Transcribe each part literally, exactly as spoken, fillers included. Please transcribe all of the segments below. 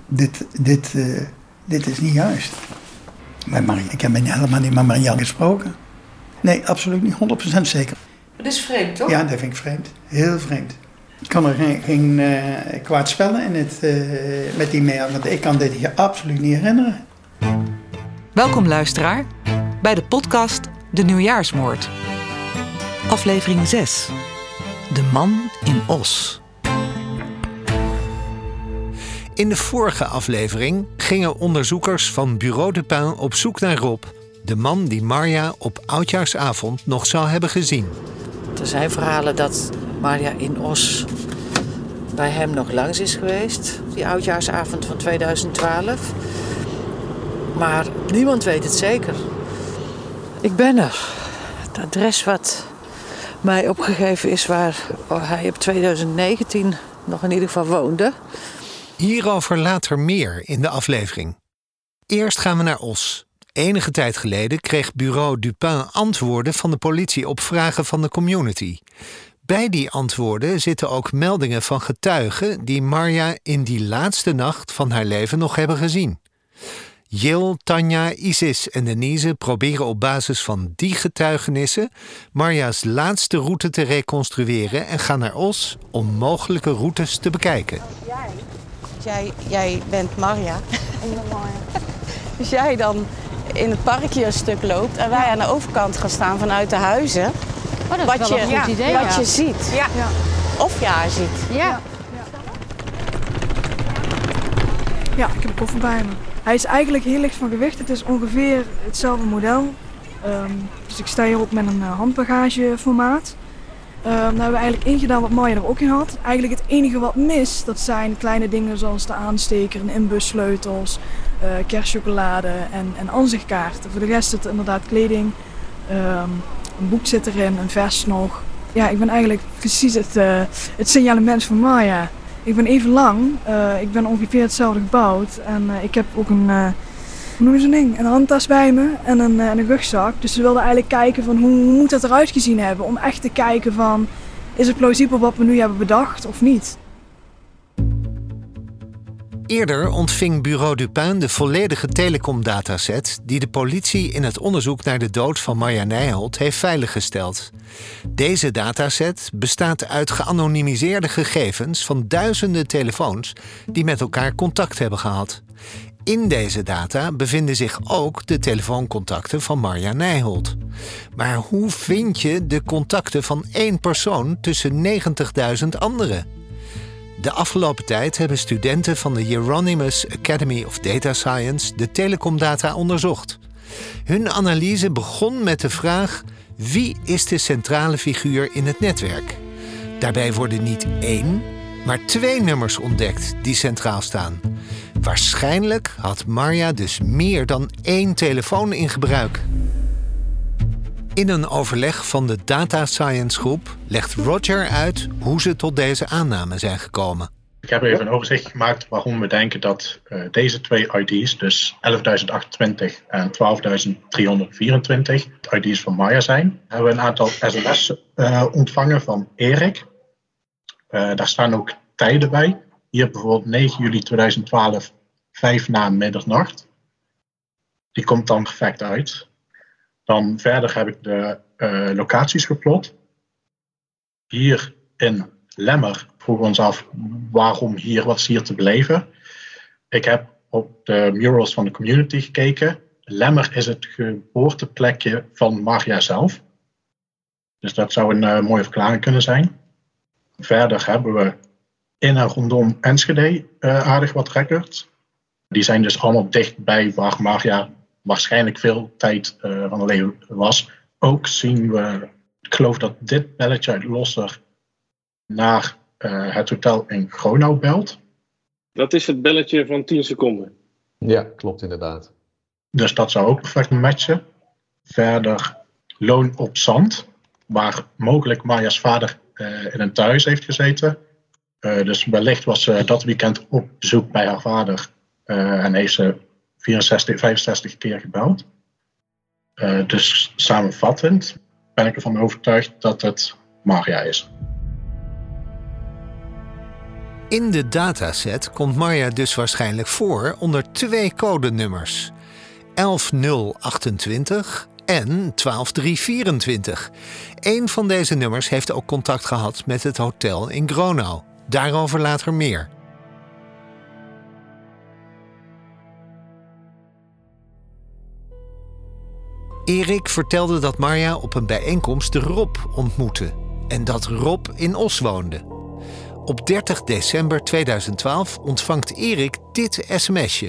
dit, dit, uh, dit is niet juist. Maar Marie, ik heb helemaal niet met Marianne gesproken. Nee, absoluut niet, honderd procent zeker. Dat is vreemd, toch? Ja, dat vind ik vreemd. Heel vreemd. Ik kan er geen, geen uh, kwaad spellen in het, uh, met die mail, want ik kan dit hier absoluut niet herinneren. Welkom luisteraar bij de podcast De Nieuwjaarsmoord. Aflevering zes. De man in Os. In de vorige aflevering gingen onderzoekers van Bureau Dupin op zoek naar Rob, de man die Marja op oudjaarsavond nog zou hebben gezien. Er zijn verhalen dat Marja in Os bij hem nog langs is geweest, die oudjaarsavond van tweeduizend twaalf. Maar niemand weet het zeker. Ik ben er. Het adres wat mij opgegeven is waar hij op tweeduizend negentien nog in ieder geval woonde. Hierover later meer in de aflevering. Eerst gaan we naar Os. Enige tijd geleden kreeg Bureau Dupin antwoorden van de politie op vragen van de community. Bij die antwoorden zitten ook meldingen van getuigen die Marja in die laatste nacht van haar leven nog hebben gezien. Jill, Tanja, Isis en Denise proberen op basis van die getuigenissen Marja's laatste route te reconstrueren en gaan naar Os om mogelijke routes te bekijken. Jij, jij bent Marja. Dus jij dan in het parkje een stuk loopt en wij ja. aan de overkant gaan staan vanuit de huizen. Oh, dat is wat wel je, een goed ja, idee. Wat ja. je ziet. Ja. Ja. Of je haar ziet. Ja. Ja. ja, ik heb een koffer bij me. Hij is eigenlijk heel licht van gewicht. Het is ongeveer hetzelfde model. Um, dus ik sta hierop met een uh, handbagageformaat. Um, daar hebben we eigenlijk ingedaan wat Marja er ook in had. Eigenlijk het enige wat mis, dat zijn kleine dingen zoals de aansteker, een inbussleutels, uh, kerstchocolade en, en aanzichtkaarten. Voor de rest zit er inderdaad kleding, um, een boek zit erin, een vest nog. Ja, ik ben eigenlijk precies het, uh, het signalement van Marja. Ik ben even lang, uh, ik ben ongeveer hetzelfde gebouwd en uh, ik heb ook een, uh, hoe noem je zo'n ding? Een handtas bij me en een, uh, een rugzak. Dus we wilden eigenlijk kijken van hoe, hoe moet dat eruit gezien hebben om echt te kijken van is het plausibel wat we nu hebben bedacht of niet. Eerder ontving Bureau Dupin de volledige telecomdataset die de politie in het onderzoek naar de dood van Marja Nijholt heeft veiliggesteld. Deze dataset bestaat uit geanonimiseerde gegevens van duizenden telefoons die met elkaar contact hebben gehad. In deze data bevinden zich ook de telefooncontacten van Marja Nijholt. Maar hoe vind je de contacten van één persoon tussen negentigduizend anderen? De afgelopen tijd hebben studenten van de Hieronymus Academy of Data Science de telecomdata onderzocht. Hun analyse begon met de vraag: wie is de centrale figuur in het netwerk? Daarbij worden niet één, maar twee nummers ontdekt die centraal staan. Waarschijnlijk had Marja dus meer dan één telefoon in gebruik. In een overleg van de Data Science groep legt Roger uit hoe ze tot deze aanname zijn gekomen. Ik heb even een overzicht gemaakt waarom we denken dat uh, deze twee I D's, dus elfduizend achtentwintig en twaalfduizend driehonderdvierentwintig, I D's van Marja zijn. We hebben een aantal sms'en uh, ontvangen van Erik. Uh, daar staan ook tijden bij. Hier bijvoorbeeld negen juli tweeduizend twaalf, vijf na middernacht. Die komt dan perfect uit. Dan verder heb ik de uh, locaties geplot. Hier in Lemmer vroegen we ons af waarom hier, wat is hier te beleven. Ik heb op de murals van de community gekeken. Lemmer is het geboorteplekje van Marja zelf. Dus dat zou een uh, mooie verklaring kunnen zijn. Verder hebben we in en rondom Enschede uh, aardig wat records. Die zijn dus allemaal dichtbij waar Marja waarschijnlijk veel tijd uh, van haar leven was. Ook zien we, ik geloof dat dit belletje uit Losser naar uh, het hotel in Gronau belt. Dat is het belletje van tien seconden. Ja, klopt inderdaad. Dus dat zou ook perfect matchen. Verder Loon op Zand, waar mogelijk Marja's vader uh, in een thuis heeft gezeten. Uh, dus wellicht was ze dat weekend op bezoek bij haar vader uh, en heeft ze vierenzestig, vijfenzestig keer gebeld. Uh, dus samenvattend ben ik ervan overtuigd dat het Marja is. In de dataset komt Marja dus waarschijnlijk voor onder twee codenummers. elf nul achtentwintig en twaalf drie vierentwintig. Eén van deze nummers heeft ook contact gehad met het hotel in Gronau. Daarover later meer. Erik vertelde dat Marja op een bijeenkomst de Rob ontmoette en dat Rob in Os woonde. Op dertig december tweeduizend twaalf ontvangt Erik dit sms'je.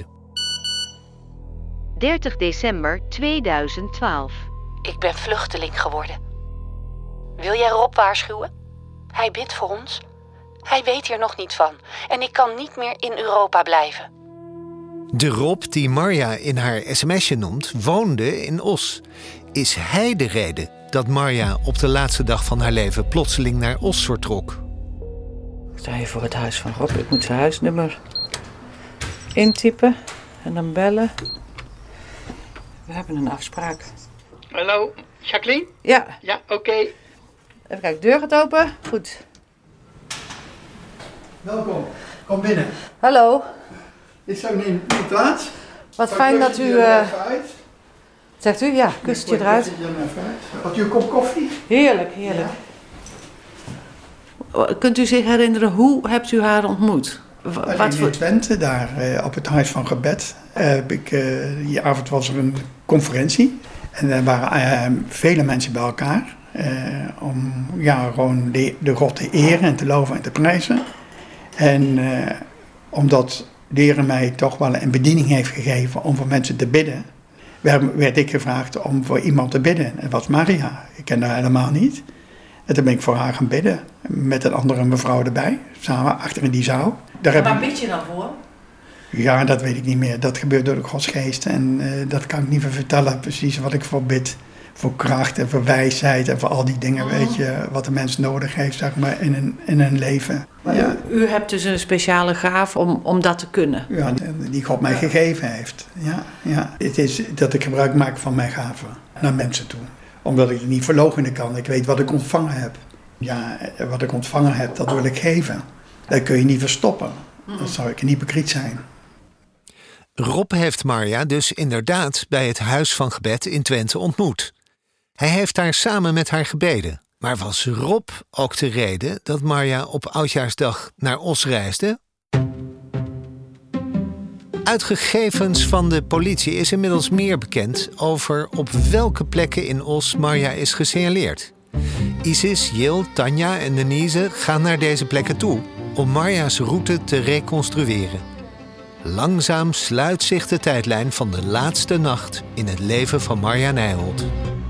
dertig december tweeduizend twaalf. Ik ben vluchteling geworden. Wil jij Rob waarschuwen? Hij bidt voor ons. Hij weet hier nog niet van en ik kan niet meer in Europa blijven. De Rob die Marja in haar sms'je noemt, woonde in Os. Is hij de reden dat Marja op de laatste dag van haar leven plotseling naar Os vertrok? Ik sta hier voor het huis van Rob. Ik moet zijn huisnummer intypen en dan bellen. We hebben een afspraak. Hallo, Jacqueline? Ja. Ja, oké. Okay. Even kijken, de deur gaat open. Goed. Welkom, kom binnen. Hallo. Ik zou neem uw plaats. Wat fijn dat u... Uh... Zegt u? Ja, kustje eruit. Had u een kop koffie? Heerlijk, heerlijk. Ja. Kunt u zich herinneren, hoe hebt u haar ontmoet? W- wat voor... In Twente, daar uh, op het Huis van Gebed. Uh, heb ik, uh, die avond was er een conferentie. En er waren uh, vele mensen bij elkaar. Uh, om ja, gewoon de, de God te eren en te loven en te prijzen. En uh, omdat de Heer mij toch wel een bediening heeft gegeven om voor mensen te bidden, werd, werd ik gevraagd om voor iemand te bidden. Het was Maria. Ik ken haar helemaal niet. En toen ben ik voor haar gaan bidden. Met een andere mevrouw erbij. Samen achter in die zaal. Daar Waar ik... bid je dan voor? Ja, dat weet ik niet meer. Dat gebeurt door de Gods geest. En uh, dat kan ik niet meer vertellen precies wat ik voor bid. Voor kracht en voor wijsheid en voor al die dingen, oh. Weet je, wat de mens nodig heeft, zeg maar, in een, in een leven. Ja. U, u hebt dus een speciale gave om, om dat te kunnen? Ja, die God mij ja. gegeven heeft. Ja, ja. Het is dat ik gebruik maak van mijn gave naar mensen toe. Omdat ik het niet verloochenen kan. Ik weet wat ik ontvangen heb. Ja, wat ik ontvangen heb, dat wil ik geven. Dat kun je niet verstoppen. Dan zou ik een hypocriet zijn. Rob heeft Marja dus inderdaad bij het Huis van Gebed in Twente ontmoet. Hij heeft daar samen met haar gebeden. Maar was Rob ook de reden dat Marja op Oudjaarsdag naar Os reisde? Uit gegevens van de politie is inmiddels meer bekend over op welke plekken in Os Marja is gesignaleerd. Isis, Jill, Tanja en Denise gaan naar deze plekken toe om Marja's route te reconstrueren. Langzaam sluit zich de tijdlijn van de laatste nacht in het leven van Marja Nijholt.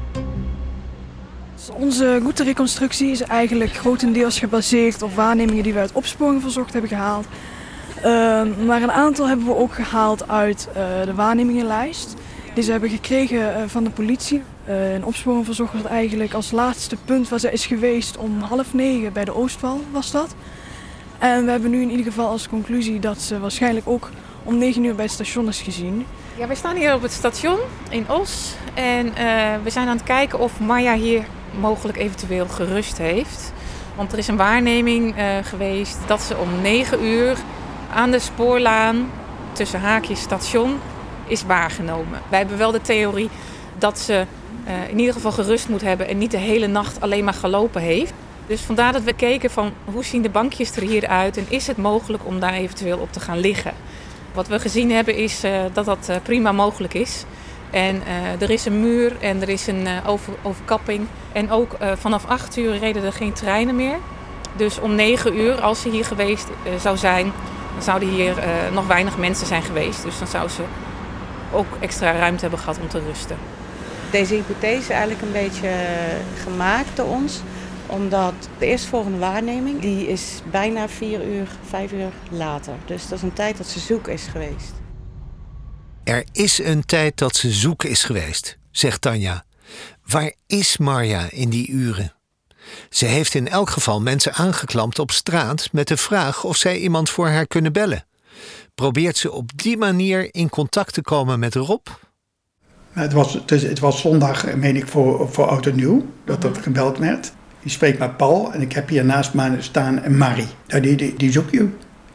Onze routereconstructie is eigenlijk grotendeels gebaseerd op waarnemingen die we uit opsporingsverzocht hebben gehaald. Uh, maar een aantal hebben we ook gehaald uit uh, de waarnemingenlijst. Deze hebben we gekregen uh, van de politie. Uh, een opsporingsverzocht was eigenlijk als laatste punt waar ze is geweest om half negen bij de Oostwal was dat. En we hebben nu in ieder geval als conclusie dat ze waarschijnlijk ook om negen uur bij het station is gezien. Ja, wij staan hier op het station in Os en uh, we zijn aan het kijken of Marja hier mogelijk eventueel gerust heeft. Want er is een waarneming uh, geweest dat ze om negen uur aan de spoorlaan tussen haakjes station is waargenomen. Wij hebben wel de theorie dat ze uh, in ieder geval gerust moet hebben en niet de hele nacht alleen maar gelopen heeft. Dus vandaar dat we keken van hoe zien de bankjes er hier uit en is het mogelijk om daar eventueel op te gaan liggen. Wat we gezien hebben is uh, dat dat uh, prima mogelijk is. En uh, er is een muur en er is een uh, over, overkapping. En ook uh, vanaf acht uur reden er geen treinen meer. Dus om negen uur, als ze hier geweest uh, zou zijn, dan zouden hier uh, nog weinig mensen zijn geweest. Dus dan zou ze ook extra ruimte hebben gehad om te rusten. Deze hypothese is eigenlijk een beetje gemaakt door ons. Omdat de eerstvolgende waarneming, die is bijna vier uur, vijf uur later. Dus dat is een tijd dat ze zoek is geweest. Er is een tijd dat ze zoek is geweest, zegt Tanja. Waar is Marja in die uren? Ze heeft in elk geval mensen aangeklampt op straat met de vraag of zij iemand voor haar kunnen bellen. Probeert ze op die manier in contact te komen met Rob? Het was, het, is, het was zondag, meen ik, voor, voor Oud en Nieuw, dat dat gebeld werd. Je spreekt met Paul en ik heb hier naast me staan een Marie. Nou, die, die, die zoekt je.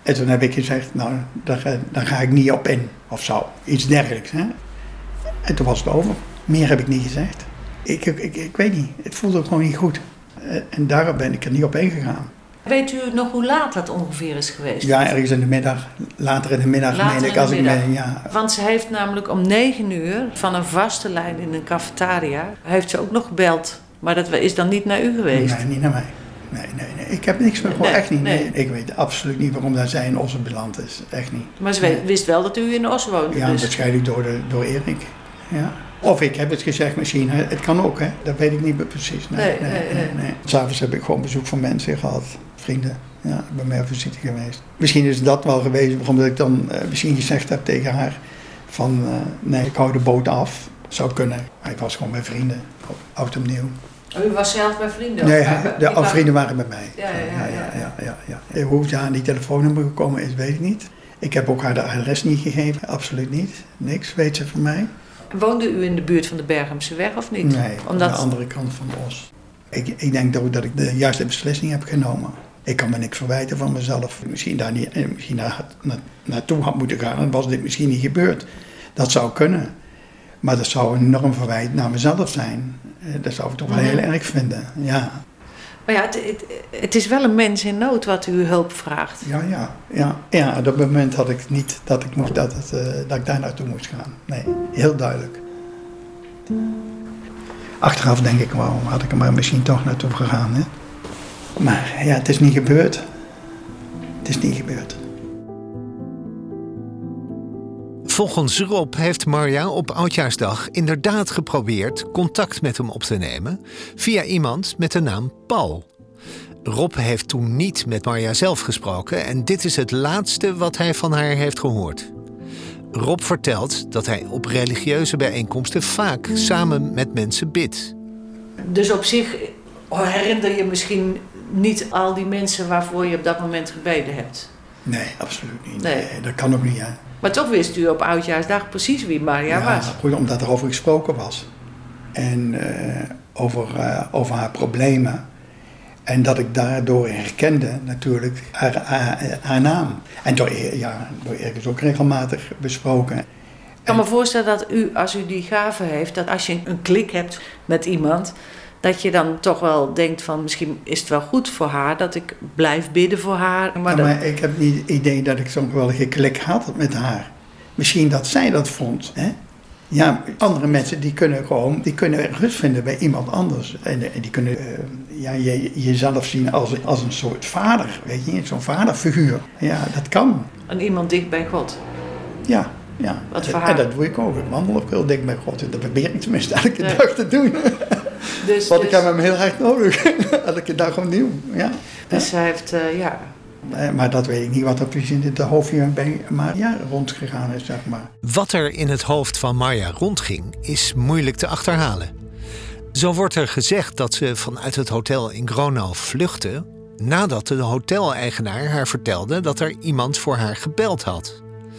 En toen heb ik gezegd, nou, daar, daar ga ik niet op in, of zo. Iets dergelijks, hè. En toen was het over. Meer heb ik niet gezegd. Ik, ik, ik, ik weet niet, het voelde gewoon niet goed. En daar ben ik er niet op ingegaan. Weet u nog hoe laat dat ongeveer is geweest? Ja, ergens in de middag. Later in de middag, Later meen ik. in de Als middag. ik ben, ja. Want ze heeft namelijk om negen uur van een vaste lijn in een cafetaria... heeft ze ook nog gebeld. Maar dat is dan niet naar u geweest? Nee, niet naar mij. Nee, nee, nee. Ik heb niks meer gehoord. Nee, Echt niet. Nee. nee. Ik weet absoluut niet waarom dat zij in Ossen beland is. Echt niet. Maar ze weet, wist wel dat u in Os woonde. Ja, dus. waarschijnlijk door, de, door Erik. Ja. Of ik heb het gezegd misschien. Het kan ook, hè. Dat weet ik niet precies. Nee, Nee, nee, nee, nee. nee. nee. S'avonds heb ik gewoon bezoek van mensen gehad. Vrienden. Ja, bij mij op visite geweest. Misschien is dat wel geweest waarom dat ik dan uh, misschien gezegd heb tegen haar van uh, nee, ik hou de boot af. Zou kunnen. Maar ik was gewoon bij vrienden. Oud en nieuw. U was zelf bij vrienden? Nee, of, de ik oh, vrienden waren bij mij. Ja, ja, ja. ja, ja, ja, ja, ja. Hoe ze aan die telefoonnummer gekomen is, weet ik niet. Ik heb ook haar de adres niet gegeven. Absoluut niet. Niks weet ze van mij. Woonde u in de buurt van de Berghamse weg of niet? Nee, Omdat... aan de andere kant van de Os. Ik, ik denk ook dat ik de juiste beslissing heb genomen. Ik kan me niks verwijten van mezelf. Misschien daar niet, misschien daar, na, naartoe had moeten gaan, dan was dit misschien niet gebeurd. Dat zou kunnen. Maar dat zou een enorm verwijt naar mezelf zijn. Dat zou ik toch wel heel erg vinden, ja. Maar ja, het, het, het is wel een mens in nood wat u hulp vraagt. Ja, ja, ja. Ja, op dat moment had ik niet dat ik, moest, dat, het, uh, dat ik daar naartoe moest gaan. Nee, heel duidelijk. Achteraf denk ik, waarom had ik er maar misschien toch naartoe gegaan, hè? Maar ja, het is niet gebeurd. Het is niet gebeurd. Volgens Rob heeft Marja op Oudjaarsdag inderdaad geprobeerd contact met hem op te nemen via iemand met de naam Paul. Rob heeft toen niet met Marja zelf gesproken en dit is het laatste wat hij van haar heeft gehoord. Rob vertelt dat hij op religieuze bijeenkomsten vaak samen met mensen bidt. Dus op zich herinner je misschien niet al die mensen waarvoor je op dat moment gebeden hebt? Nee, absoluut niet. Nee. Nee, dat kan ook niet, hè. Maar toch wist u op Oudjaarsdag precies wie Marja ja, was? Goed, omdat er over gesproken was. En uh, over, uh, over haar problemen. En dat ik daardoor herkende natuurlijk haar, haar, haar naam. En door, ja, door Erik is ook regelmatig besproken. Ik kan me voorstellen dat u, als u die gave heeft, dat als je een klik hebt met iemand, dat je dan toch wel denkt van misschien is het wel goed voor haar dat ik blijf bidden voor haar. Maar, ja, maar dat... ik heb niet het idee dat ik zo'n geweldige klik had met haar. Misschien dat zij dat vond. Hè? Ja, andere mensen die kunnen gewoon die kunnen rust vinden bij iemand anders. En, en die kunnen uh, ja, je, jezelf zien als, als een soort vader, weet je, zo'n vaderfiguur. Ja, dat kan. En iemand dicht bij God. Ja. Ja, Wat voor en haar? dat doe ik ook. Ik wandel ook heel dik bij God. Dat probeer ik tenminste elke nee. dag te doen. Dus, Want dus... ik heb hem heel erg nodig. Elke dag opnieuw. Ja. Dus hij heeft, uh, ja... Maar dat weet ik niet wat er precies in het hoofdje bij Marja rondgegaan is, zeg maar. Wat er in het hoofd van Marja rondging, is moeilijk te achterhalen. Zo wordt er gezegd dat ze vanuit het hotel in Gronau vluchtte nadat de hoteleigenaar haar vertelde dat er iemand voor haar gebeld had.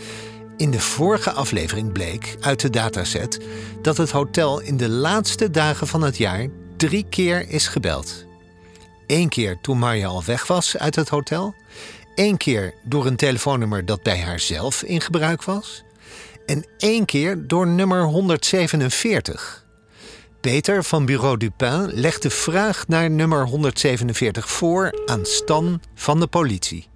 In de vorige aflevering bleek uit de dataset dat het hotel in de laatste dagen van het jaar drie keer is gebeld. Eén keer toen Marja al weg was uit het hotel. Één keer door een telefoonnummer dat bij haarzelf in gebruik was. En één keer door nummer honderdzevenenveertig. Peter van Bureau Dupin legt de vraag naar nummer honderdzevenenveertig voor aan Stan van de politie.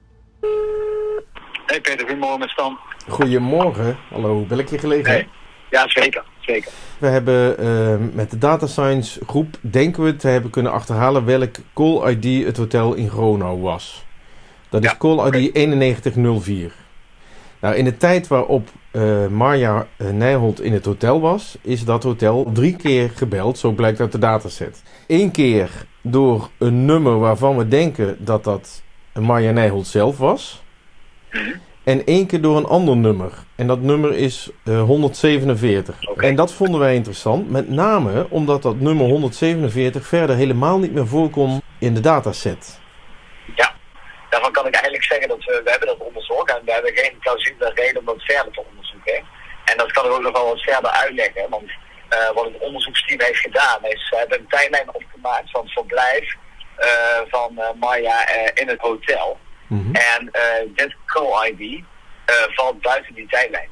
Hey Peter, goedemorgen met Stan. Goedemorgen. Hallo, ben ik je gelegen? Hey. Ja, zeker. zeker. We hebben uh, met de data science groep, denken we te hebben kunnen achterhalen welk call I D het hotel in Gronau was. Dat is ja, call I D okay. eenennegentig nul vier. Nou, in de tijd waarop uh, Marja uh, Nijholt in het hotel was, is dat hotel drie keer gebeld, zo blijkt uit de dataset. Eén keer door een nummer waarvan we denken dat dat Marja Nijholt zelf was. Mm-hmm. En één keer door een ander nummer. En dat nummer is uh, honderdzevenenveertig. Okay. En dat vonden wij interessant. Met name omdat dat nummer honderdzevenenveertig verder helemaal niet meer voorkomt in de dataset. Ja, daarvan kan ik eigenlijk zeggen dat we, we hebben dat onderzocht. En we hebben geen plausibele reden om dat verder te onderzoeken. En dat kan ik ook nog wel wat verder uitleggen. Want uh, wat het onderzoeksteam heeft gedaan is, ze hebben een tijdlijn opgemaakt van het verblijf uh, van uh, Marja uh, in het hotel. Mm-hmm. En uh, dit call I D uh, valt buiten die tijdlijn.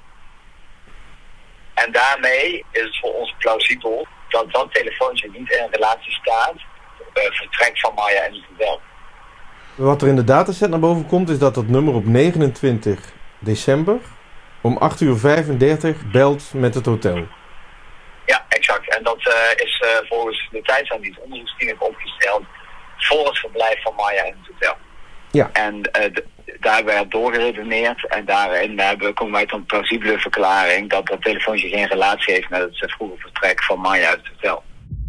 En daarmee is het voor ons plausibel dat dat telefoontje niet in relatie staat uh, vertrek van Marja en het hotel. Wat er in de dataset naar boven komt is dat dat nummer op negenentwintig december om acht uur vijfendertig belt met het hotel. Ja, exact. En dat uh, is uh, volgens de tijdslijn die het onderzoeksteam heeft opgesteld voor het verblijf van Marja in het hotel. Ja. En uh, d- daar werd doorgeredeneerd en daarin hebben, komen wij tot een plausibele verklaring dat dat telefoontje geen relatie heeft met het vroege vertrek van Marja uit het hotel.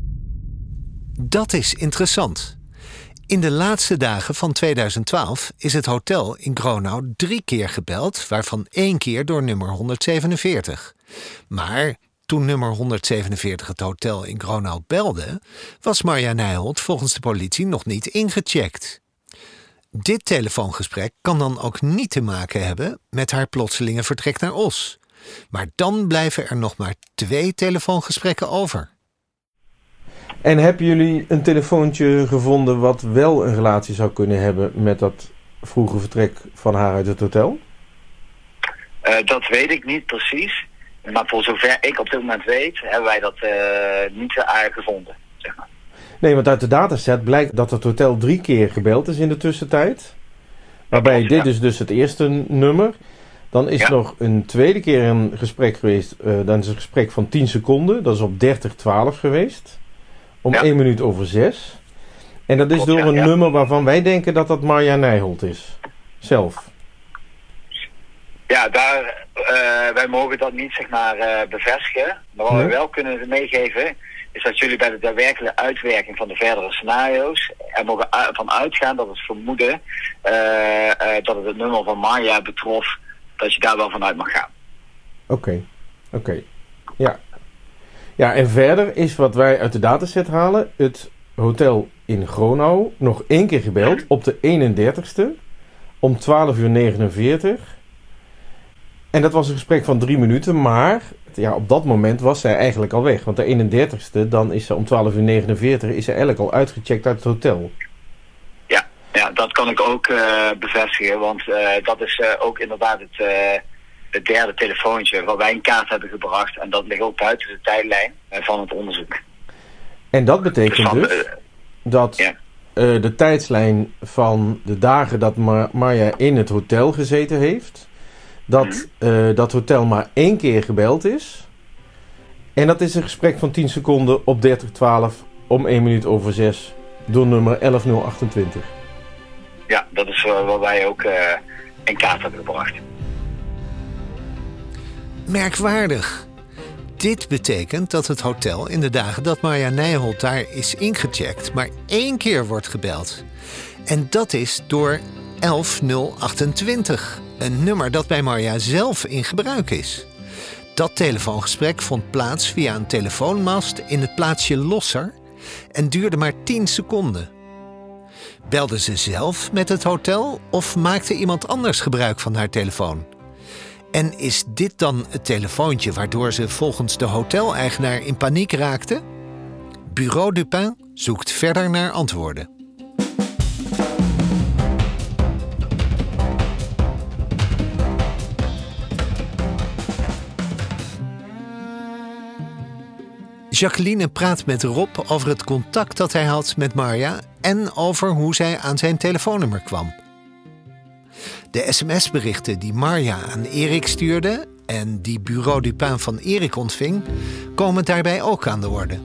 Dat is interessant. In de laatste dagen van tweeduizend twaalf is het hotel in Gronau drie keer gebeld, waarvan één keer door nummer honderdzevenenveertig. Maar toen nummer honderdzevenenveertig het hotel in Gronau belde, was Marja Nijholt volgens de politie nog niet ingecheckt. Dit telefoongesprek kan dan ook niet te maken hebben met haar plotselinge vertrek naar Os. Maar dan blijven er nog maar twee telefoongesprekken over. En hebben jullie een telefoontje gevonden wat wel een relatie zou kunnen hebben met dat vroege vertrek van haar uit het hotel? Uh, dat weet ik niet precies. Maar voor zover ik op dit moment weet, hebben wij dat uh, niet uh, gevonden. Zeg maar. Nee, want uit de dataset blijkt dat het hotel drie keer gebeld is in de tussentijd. Waarbij dit is dus het eerste nummer. Dan is ja. er nog een tweede keer een gesprek geweest. Uh, dan is een gesprek van tien seconden. Dat is op dertig twaalf geweest. Om ja. één minuut over zes. En dat is Klopt, door een ja, ja. nummer waarvan wij denken dat dat Marja Nijholt is. Zelf. Ja, daar, uh, wij mogen dat niet zeg maar uh, bevestigen. Maar wat nee. we wel kunnen meegeven is dat jullie bij de daadwerkelijke uitwerking van de verdere scenario's er mogen u- van uitgaan dat het vermoeden uh, uh, dat het het nummer van Marja betrof, dat je daar wel vanuit mag gaan. Oké, okay. oké. Okay. Ja. Ja, en verder is wat wij uit de dataset halen, het hotel in Gronau nog één keer gebeld op de eenendertigste om twaalf uur negenenveertig. En dat was een gesprek van drie minuten, maar ja, op dat moment was zij eigenlijk al weg. Want de eenendertigste, dan is ze om twaalf uur negenenveertig, is ze eigenlijk al uitgecheckt uit het hotel. Ja, ja dat kan ik ook uh, bevestigen, want uh, dat is uh, ook inderdaad het, uh, het derde telefoontje waar wij in kaart hebben gebracht. En dat ligt ook buiten de tijdlijn uh, van het onderzoek. En dat betekent dus, dus dat ja. uh, de tijdslijn van de dagen dat Mar- Marja in het hotel gezeten heeft, dat uh, dat hotel maar één keer gebeld is. En dat is een gesprek van tien seconden op dertig twaalf om één minuut over zes door nummer elf nul achtentwintig. Ja, dat is uh, wat wij ook uh, in kaart hebben gebracht. Merkwaardig. Dit betekent dat het hotel in de dagen dat Marja Nijholt daar is ingecheckt maar één keer wordt gebeld. En dat is door elf nul achtentwintig. Een nummer dat bij Marja zelf in gebruik is. Dat telefoongesprek vond plaats via een telefoonmast in het plaatsje Losser en duurde maar tien seconden. Belde ze zelf met het hotel of maakte iemand anders gebruik van haar telefoon? En is dit dan het telefoontje waardoor ze volgens de hoteleigenaar in paniek raakte? Bureau Dupin zoekt verder naar antwoorden. Jacqueline praat met Rob over het contact dat hij had met Marja en over hoe zij aan zijn telefoonnummer kwam. De sms-berichten die Marja aan Erik stuurde en die Bureau Dupin van Erik ontving, komen daarbij ook aan de orde.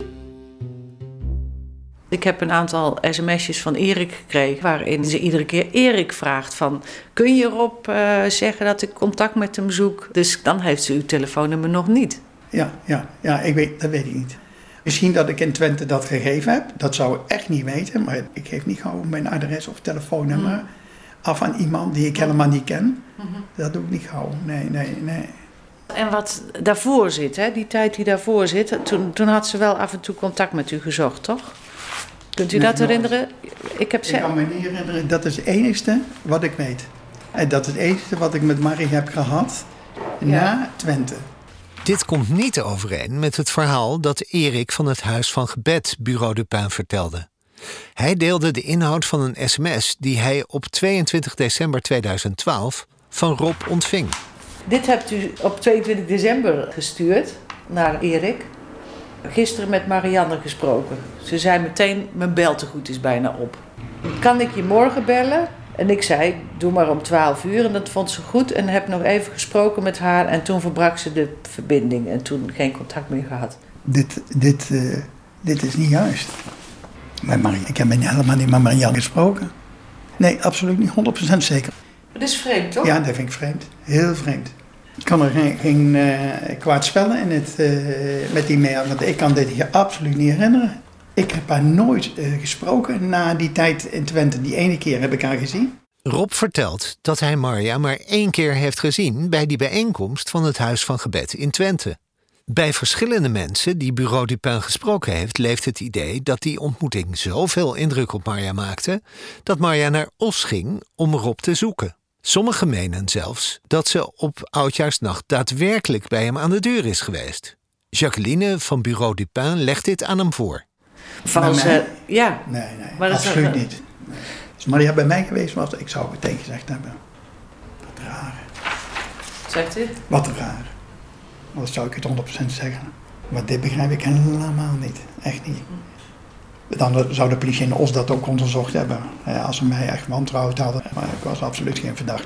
Ik heb een aantal sms'jes van Erik gekregen waarin ze iedere keer Erik vraagt van, kun je Rob uh, zeggen dat ik contact met hem zoek? Dus dan heeft ze uw telefoonnummer nog niet. Ja, ja, ja ik weet, dat weet ik niet. Misschien dat ik in Twente dat gegeven heb, dat zou ik echt niet weten, maar ik geef niet gewoon mijn adres of telefoonnummer mm. af aan iemand die ik helemaal niet ken. Mm-hmm. Dat doe ik niet gauw, nee, nee, nee. En wat daarvoor zit, hè, die tijd die daarvoor zit, toen, toen had ze wel af en toe contact met u gezocht, toch? Kunt u nee, dat herinneren? Ik, heb ik kan me niet herinneren, dat is het enigste wat ik weet. En dat is het enigste wat ik met Marie heb gehad ja. na Twente. Dit komt niet overeen met het verhaal dat Erik van het Huis van Gebed Bureau Dupin vertelde. Hij deelde de inhoud van een sms die hij op tweeëntwintig december tweeduizend twaalf van Rob ontving. Dit hebt u op tweeëntwintig december gestuurd naar Erik. Gisteren met Marianne gesproken. Ze zei meteen, mijn beltegoed is bijna op. Kan ik je morgen bellen? En ik zei, doe maar om twaalf uur. En dat vond ze goed. En heb nog even gesproken met haar. En toen verbrak ze de verbinding. En toen geen contact meer gehad. Dit, dit, uh, dit is niet juist. Met Marie, ik heb helemaal niet met Marianne gesproken. Nee, absoluut niet. honderd procent zeker. Dat is vreemd, toch? Ja, dat vind ik vreemd. Heel vreemd. Ik kan er geen, geen uh, kwaad spellen in het, uh, met die mail. Want ik kan dit hier absoluut niet herinneren. Ik heb haar nooit uh, gesproken na die tijd in Twente. Die ene keer heb ik haar gezien. Rob vertelt dat hij Marja maar één keer heeft gezien bij die bijeenkomst van het Huis van Gebed in Twente. Bij verschillende mensen die Bureau Dupin gesproken heeft, leeft het idee dat die ontmoeting zoveel indruk op Marja maakte, dat Marja naar Os ging om Rob te zoeken. Sommigen menen zelfs dat ze op Oudjaarsnacht daadwerkelijk bij hem aan de deur is geweest. Jacqueline van Bureau Dupin legt dit aan hem voor. Vals, uh, ja. Nee, nee, maar absoluut dat, uh, niet. Nee. Als Maria bij mij geweest was, ik zou het meteen gezegd hebben. Wat raar. Zegt u? Wat raar. Dat zou ik het honderd procent zeggen. Maar dit begrijp ik helemaal niet. Echt niet. Dan zou de politie in Os dat ook onderzocht hebben. Als ze mij echt wantrouwd hadden. Maar ik was absoluut geen verdachte.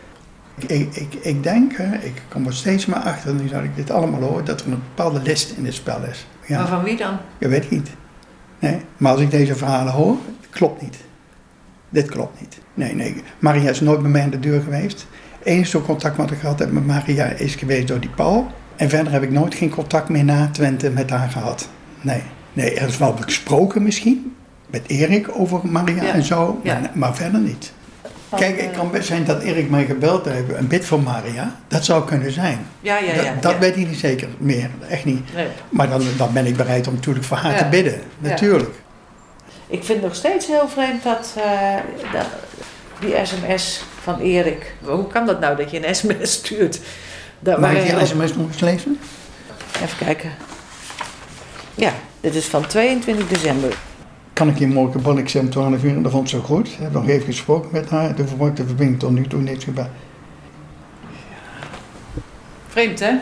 Ik, ik, ik denk, ik kom er steeds maar achter, nu dat ik dit allemaal hoor, dat er een bepaalde list in dit spel is. Ja. Maar van wie dan? Ik weet het niet. Nee. Maar als ik deze verhalen hoor, klopt niet. Dit klopt niet. Nee, nee. Maria is nooit bij mij aan de deur geweest. Het enige contact wat ik gehad heb met Maria is geweest door die Paul. En verder heb ik nooit geen contact meer na Twente met haar gehad. Nee. Nee, er is wel gesproken misschien. Met Erik over Maria ja. en zo. Ja. Maar, maar verder niet. Kijk, het kan best zijn dat Erik mij gebeld heeft. Een bid voor Maria. Dat zou kunnen zijn. Ja, ja, ja. Dat, dat ja. weet ik niet zeker meer. Echt niet. Nee. Maar dan, dan ben ik bereid om natuurlijk voor haar ja. te bidden. Natuurlijk. Ja. Ik vind het nog steeds heel vreemd dat, uh, dat die sms van Erik. Hoe kan dat nou dat je een sms stuurt? Dat Mag ik die sms nog eens lezen? Even kijken. Ja, dit is van tweeëntwintig december. Kan ik je morgen bellen? Ik zei om twaalf uur en dat vond ze zo goed. Ik heb nog even gesproken met haar. Toen verbrak de verbinding tot nu toe niks gebeld. Vreemd, hè?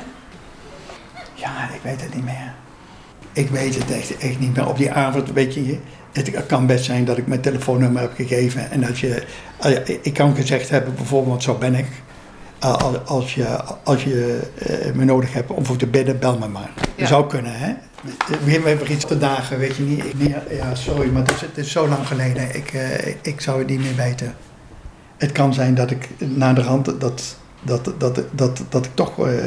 Ja, ik weet het niet meer. Ik weet het echt, echt niet meer. Op die avond, weet je, het kan best zijn dat ik mijn telefoonnummer heb gegeven. En dat je, ik kan gezegd hebben, bijvoorbeeld, zo ben ik. Als je, als je me nodig hebt om voor te bidden, bel me maar. Ja. Dat zou kunnen, hè? We hebben iets te dagen, weet je niet. Ik, ja, sorry, maar het is, het is zo lang geleden. Ik, uh, ik zou het niet meer weten. Het kan zijn dat ik naderhand dat, dat, dat, dat, dat, dat ik toch uh,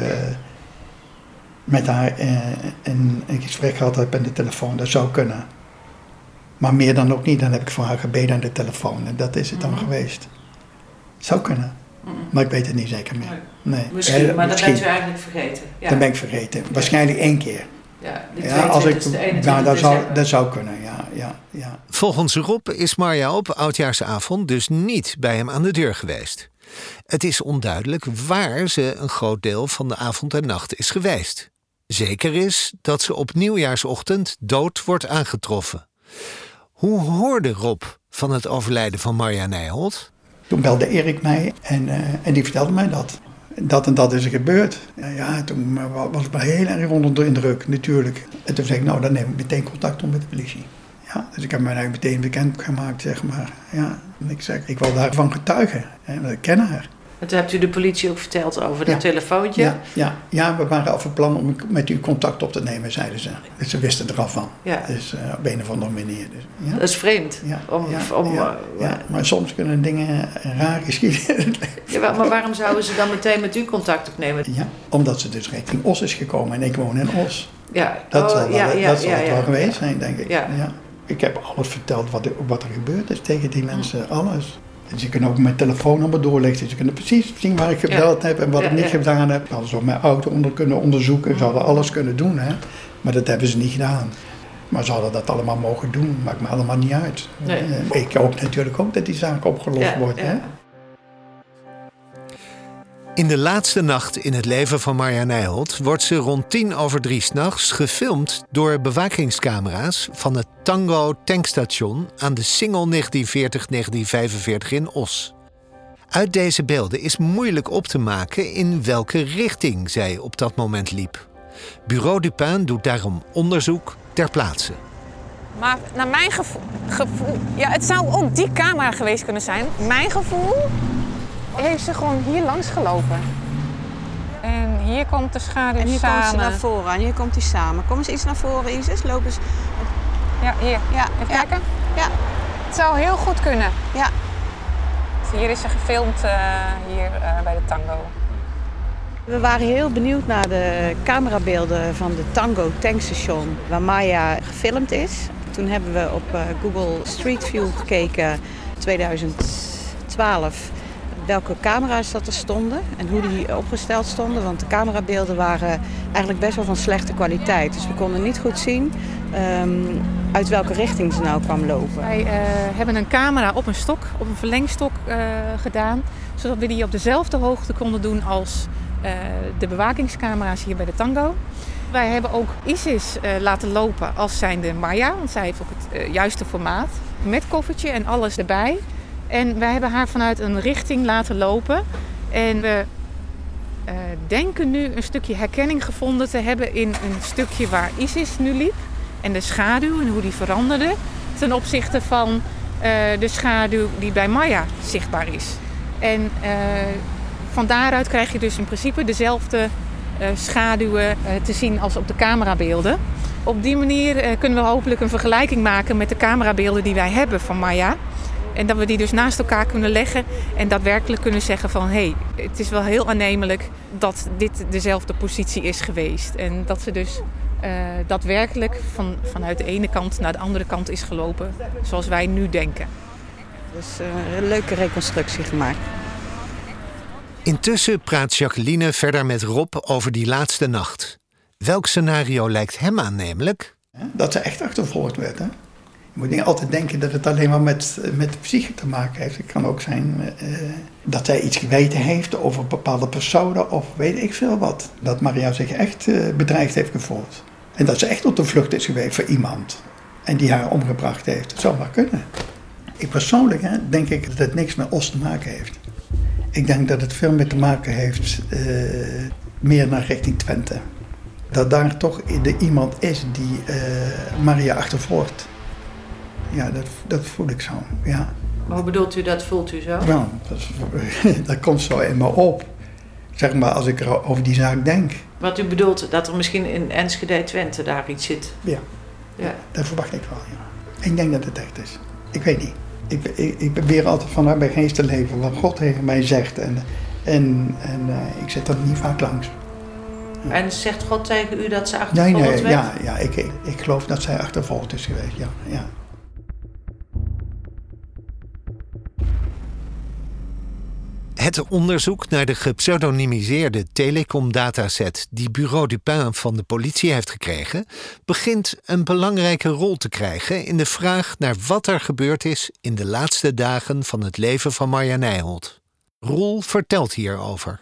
met haar uh, een, een gesprek gehad heb aan de telefoon. Dat zou kunnen. Maar meer dan ook niet. Dan heb ik voor haar gebeden aan de telefoon. En dat is het dan mm-hmm. geweest. Het zou kunnen. Mm-hmm. Maar ik weet het niet zeker meer. Nee. Misschien, ja, maar misschien. dat bent u eigenlijk vergeten. Ja. Dat ben ik vergeten. Waarschijnlijk één keer. Ja, die ja, als ik, ja dat, zou, december. dat zou kunnen, ja, ja, ja. Volgens Rob is Marja op Oudjaarsavond dus niet bij hem aan de deur geweest. Het is onduidelijk waar ze een groot deel van de avond en nacht is geweest. Zeker is dat ze op nieuwjaarsochtend dood wordt aangetroffen. Hoe hoorde Rob van het overlijden van Marja Nijholt? Toen belde Erik mij en, uh, en die vertelde mij dat. Dat en dat is er gebeurd. Ja, toen was ik heel erg onder de indruk, natuurlijk. En toen zei ik, nou, dan neem ik meteen contact op met de politie. Ja, dus ik heb mij eigenlijk meteen bekend gemaakt, zeg maar. Ja, en ik zeg, ik wil daarvan getuigen. Hè, ik ken haar. En toen hebt u de politie ook verteld over dat ja. telefoontje? Ja, ja, ja, we waren al van plan om met u contact op te nemen, zeiden ze. Dus ze wisten er al van. Ja. Dus uh, op een of andere manier. Dus, ja. Dat is vreemd. Ja, om, ja, om, ja, uh, ja. Maar soms kunnen dingen raar geschieden. Ja, maar waarom zouden ze dan meteen met u contact opnemen? Ja, omdat ze dus richting Os is gekomen en ik woon in Os. Ja. Dat oh, zal, ja, wel, ja, dat zal ja, het ja, wel ja, geweest ja. zijn, denk ik. Ja. Ja. Ik heb alles verteld wat er, wat er gebeurd is tegen die mensen, alles. Dus je kunt ook mijn telefoonnummer doorlichten. Ze kunnen precies zien waar ik gebeld ja. heb en wat ja, ik niet ja. gedaan heb. Ze hadden zo mijn auto onder kunnen onderzoeken. Ze hadden alles kunnen doen, hè. Maar dat hebben ze niet gedaan. Maar ze hadden dat allemaal mogen doen. Maakt me allemaal niet uit. Nee. Ik hoop natuurlijk ook dat die zaak opgelost ja, wordt, ja. hè. In de laatste nacht in het leven van Marja Nijholt wordt ze rond tien over drie 's nachts gefilmd door bewakingscamera's van het Tango tankstation aan de Singel negentien veertig negentien vijfenveertig in Os. Uit deze beelden is moeilijk op te maken in welke richting zij op dat moment liep. Bureau Dupin doet daarom onderzoek ter plaatse. Maar naar mijn gevoel, gevoel... Ja, het zou ook die camera geweest kunnen zijn. Mijn gevoel heeft ze gewoon hier langs gelopen. En hier komt de schaduw en hier samen. komt ze naar voren en hier komt hij samen. Kom eens iets naar voren, Isis. Lopen eens. Ja, hier. Ja, even ja. kijken. Ja. Het zou heel goed kunnen. Ja. Hier is ze gefilmd uh, hier uh, bij de Tango. We waren heel benieuwd naar de camerabeelden van de Tango tankstation waar Maya gefilmd is. Toen hebben we op uh, Google Street View gekeken, tweeduizend twaalf, welke camera's dat er stonden en hoe die opgesteld stonden. Want de camerabeelden waren eigenlijk best wel van slechte kwaliteit. Dus we konden niet goed zien um, uit welke richting ze nou kwam lopen. Wij uh, hebben een camera op een stok, op een verlengstok uh, gedaan, zodat we die op dezelfde hoogte konden doen als uh, de bewakingscamera's hier bij de Tango. Wij hebben ook Isis uh, laten lopen als zijnde Maya, want zij heeft ook het uh, juiste formaat. Met koffertje en alles erbij. En wij hebben haar vanuit een richting laten lopen. En we uh, denken nu een stukje herkenning gevonden te hebben in een stukje waar Isis nu liep. En de schaduw en hoe die veranderde ten opzichte van uh, de schaduw die bij Maya zichtbaar is. En uh, van daaruit krijg je dus in principe dezelfde uh, schaduwen uh, te zien als op de camerabeelden. Op die manier uh, kunnen we hopelijk een vergelijking maken met de camerabeelden die wij hebben van Maya. En dat we die dus naast elkaar kunnen leggen en daadwerkelijk kunnen zeggen van... hé, hey, het is wel heel aannemelijk dat dit dezelfde positie is geweest. En dat ze dus uh, daadwerkelijk van, vanuit de ene kant naar de andere kant is gelopen, zoals wij nu denken. Dus uh, een leuke reconstructie gemaakt. Intussen praat Jacqueline verder met Rob over die laatste nacht. Welk scenario lijkt hem aannemelijk? Dat ze echt achtervolgd werd, hè? Je moet niet altijd denken dat het alleen maar met, met de psyche te maken heeft. Het kan ook zijn uh, dat zij iets geweten heeft over bepaalde personen of weet ik veel wat. Dat Maria zich echt uh, bedreigd heeft gevoeld. En dat ze echt op de vlucht is geweest voor iemand. En die haar omgebracht heeft. Dat zou maar kunnen. Ik persoonlijk hè, denk ik dat het niks met Os te maken heeft. Ik denk dat het veel meer te maken heeft uh, meer naar richting Twente. Dat daar toch iemand is die uh, Maria achtervolgt. Ja, dat, dat voel ik zo, ja. Maar hoe bedoelt u dat, voelt u zo? Nou, dat, dat komt zo in me op. Zeg maar, als ik er over die zaak denk. Wat u bedoelt, dat er misschien in Enschede, Twente daar iets zit? Ja, ja. Dat verwacht ik wel, ja. Ik denk dat het echt is. Ik weet niet. Ik, ik, ik probeer altijd vanuit mijn geest te leven, wat God tegen mij zegt. En, en, en uh, ik zit er niet vaak langs. Ja. En zegt God tegen u dat ze achtervolgd nee, nee, werd? Ja, ja ik, ik, ik geloof dat zij achtervolgd is geweest, ja. ja. Het onderzoek naar de gepseudonymiseerde telecomdataset die Bureau Dupin van de politie heeft gekregen, begint een belangrijke rol te krijgen in de vraag naar wat er gebeurd is in de laatste dagen van het leven van Marja Nijholt. Roel vertelt hierover.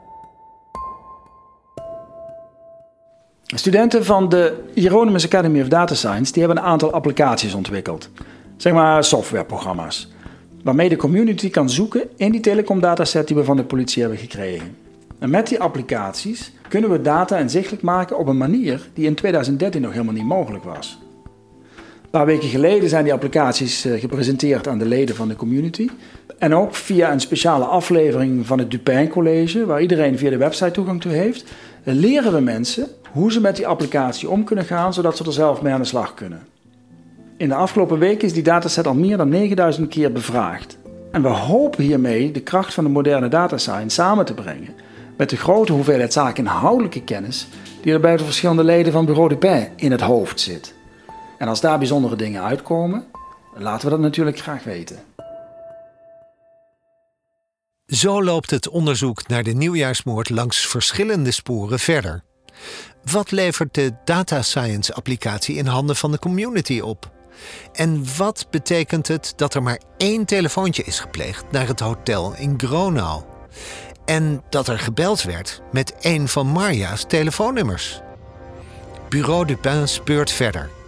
Studenten van de Hieronymus Academy of Data Science die hebben een aantal applicaties ontwikkeld. Zeg maar softwareprogramma's. Waarmee de community kan zoeken in die telecomdataset die we van de politie hebben gekregen. En met die applicaties kunnen we data inzichtelijk maken op een manier die in tweeduizend dertien nog helemaal niet mogelijk was. Een paar weken geleden zijn die applicaties gepresenteerd aan de leden van de community. En ook via een speciale aflevering van het Dupin College, waar iedereen via de website toegang toe heeft, leren we mensen hoe ze met die applicatie om kunnen gaan, zodat ze er zelf mee aan de slag kunnen. In de afgelopen week is die dataset al meer dan negenduizend keer bevraagd. En we hopen hiermee de kracht van de moderne data science samen te brengen met de grote hoeveelheid zaakinhoudelijke kennis die er bij de verschillende leden van Bureau Dupin in het hoofd zit. En als daar bijzondere dingen uitkomen, dan laten we dat natuurlijk graag weten. Zo loopt het onderzoek naar de nieuwjaarsmoord langs verschillende sporen verder. Wat levert de data science applicatie in handen van de community op? En wat betekent het dat er maar één telefoontje is gepleegd naar het hotel in Gronau? En dat er gebeld werd met een van Marja's telefoonnummers? Bureau Dupin speurt verder